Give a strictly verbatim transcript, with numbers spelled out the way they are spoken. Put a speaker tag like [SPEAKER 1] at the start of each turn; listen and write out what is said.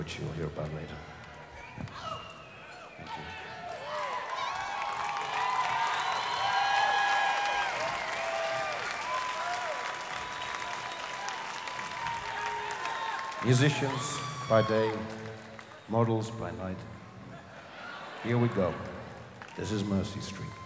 [SPEAKER 1] which you'll hear about later. Thank you. Musicians by day, models by night. Here we go. This is Mercy Street.